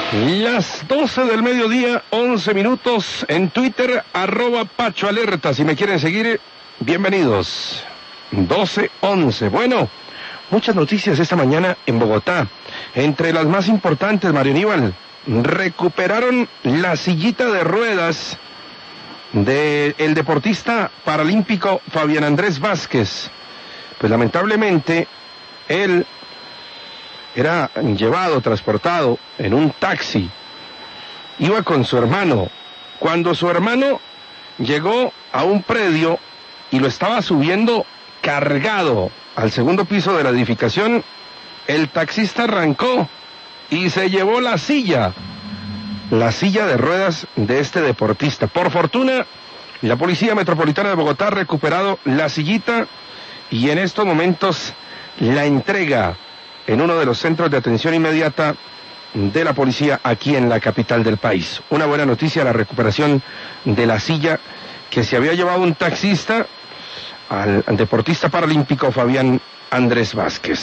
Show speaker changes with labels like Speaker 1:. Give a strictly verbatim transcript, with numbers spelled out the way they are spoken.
Speaker 1: Las doce del mediodía, once minutos, en Twitter, arroba Pacho Alerta. Si me quieren seguir, bienvenidos. doce once. Bueno, muchas noticias esta mañana en Bogotá. Entre las más importantes, Mario Aníbal, recuperaron la sillita de ruedas del deportista paralímpico Fabián Andrés Vázquez. Pues lamentablemente, él era llevado, transportado en un taxi. Iba con su hermano. Cuando su hermano llegó a un predio y lo estaba subiendo cargado al segundo piso de la edificación, el taxista arrancó y se llevó la silla, la silla de ruedas de este deportista. Por fortuna, la Policía Metropolitana de Bogotá ha recuperado la sillita y en estos momentos la entrega en uno de los centros de atención inmediata de la policía aquí en la capital del país. Una buena noticia, la recuperación de la silla que se había llevado un taxista al deportista paralímpico Fabián Andrés Vázquez.